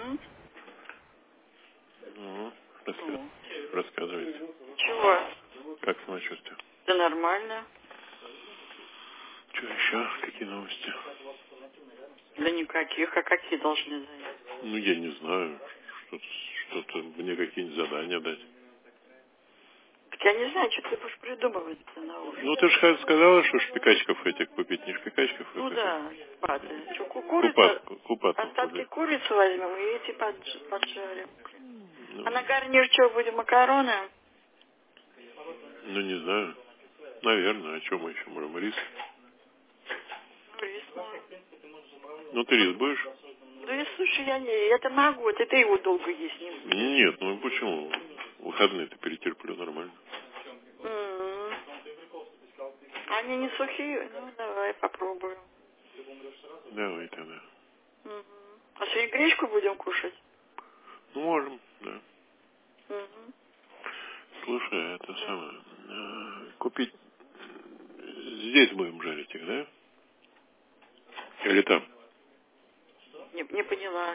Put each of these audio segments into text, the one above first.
Ну, Ну, рассказывайте. чего? Как самочувствие? Да нормально. Что еще? Какие новости? Да никаких. А какие должны занять? Ну, я не знаю. Что-то мне какие-нибудь задания дать. Так я не знаю, что ты будешь придумывать-то на ужин. Ну, ты же сказала, что шпикачков этих купить, не шпикачков. Ну да, паты. Что, Купаться остатки буду. курицы возьмем и эти поджарим. Ну, А на гарнир что, будем макароны? ну, не знаю. Наверное. А что мы еще можем? Рис? Рис можно. Ну, ты рис будешь? Да и слушай, я-то могу, ты его долго есть не будешь. Нет, ну почему? Выходные-то перетерплю нормально. Они не сухие? Ну, давай попробуем. Давай тогда. А сегодня гречку будем кушать? Ну, можем, да. Угу. Слушай, это самое. Купить. Здесь будем жарить их, да? Или там? Не поняла.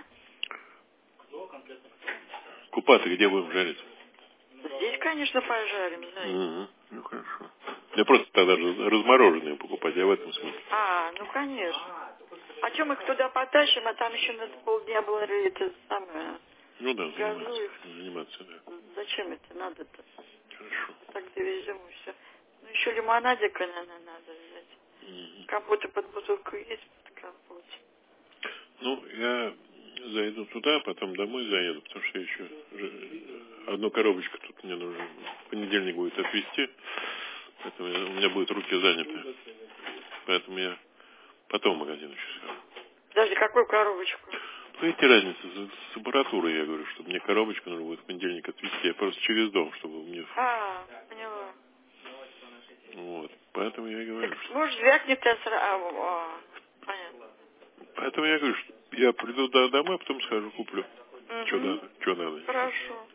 Купаться где будем жарить? Здесь, конечно, пожарим, знаете. Ну, хорошо. Я просто тогда размороженные покупать, я в этом смысле. Ну, конечно. А что мы их туда потащим, а там еще надо полдня было это самое. Ну да, Газу их. заниматься, да. Зачем это надо-то? Хорошо. Так довезем и все. Ну, еще лимонадика, наверное, надо взять. Компоты под бутылку есть, под компот. Ну, я зайду туда, потом домой заеду, потому что еще одну коробочку тут мне нужно в понедельник будет отвезти. Поэтому у меня будут руки заняты. Поэтому я потом в магазин еще схожу. Подожди, какую коробочку? Ну, эти разницы с аппаратурой, я говорю, чтобы мне коробочку нужно будет в понедельник отвезти. Я просто через дом, чтобы мне... Поняла. Вот. Поэтому я и говорю, Так, что... может, звякнет я сразу. Понятно. Поэтому я говорю, что я приду домой, а потом схожу, куплю. Что надо. Хорошо.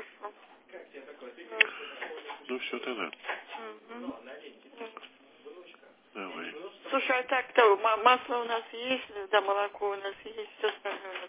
Ну, все тогда. Давай. Слушай, а так-то масло у нас есть, да, молоко у нас есть, все остальное.